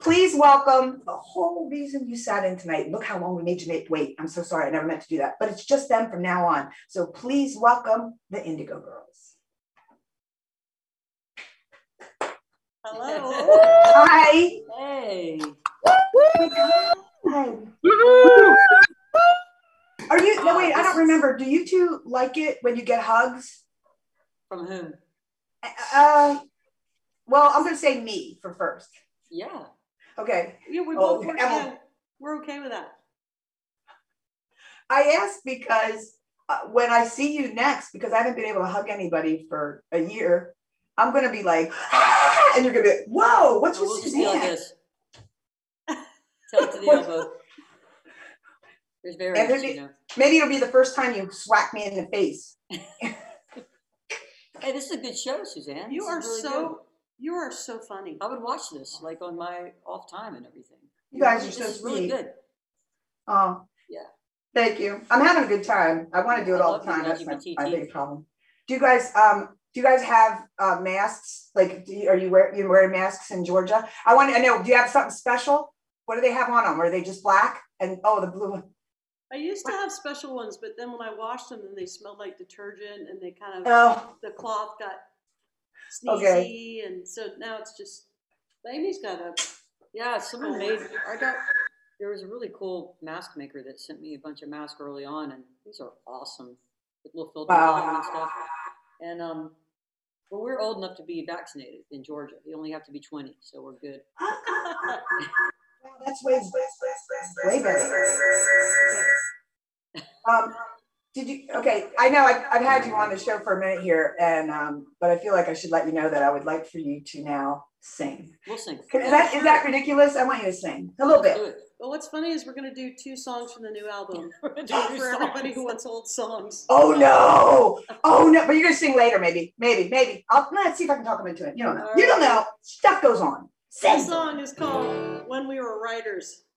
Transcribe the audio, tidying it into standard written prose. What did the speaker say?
Please welcome the whole reason you sat in tonight. Look how long we made you wait. I'm so sorry. I never meant to do that. But it's just them from now on. So please welcome the Indigo Girls. Hello. Hi. Hey. Hi. Are you, no wait, I don't remember. Do you two like it when you get hugs? From whom? Well, I'm going to say me for first. Yeah. Okay. Yeah, we're okay with that. I asked because when I see you next, because I haven't been able to hug anybody for a year, I'm going to be like, ah! And you're going to be like, whoa, what's with we'll Suzanne? Like this. Tell it to the elbow. There's variants, you know. Maybe it'll be the first time you swack me in the face. Hey, this is a good show, Suzanne. You are so funny. I would watch this like on my off time and everything. You guys are so sweet. Really good. Oh, yeah. Thank you. I'm having a good time. I want to do it all the time. That's my big problem. Do you guys have masks? Like, are you wearing masks in Georgia? I know. Do you have something special? What do they have on them? Are they just black and the blue one? I used to have special ones, but then when I washed them, then they smelled like detergent, and they kind of the cloth got sneezy, and so now it's just Amy's got a someone there was a really cool mask maker that sent me a bunch of masks early on, and these are awesome with little filters on them and stuff. And well, we're old enough to be vaccinated in Georgia. You only have to be 20, so we're good. That's way better. Did you? Okay, I know I've had you on the show for a minute here, and but I feel like I should let you know that I would like for you to now sing. We'll sing. Is that ridiculous? I want you to sing a little bit. Well, what's funny is we're going to do 2 songs from the new album for everybody who wants old songs. Oh no! But you're going to sing later, maybe. Let's see if I can talk them into it. You don't know. You don't know. Stuff goes on. This song is called "When We Were Writers."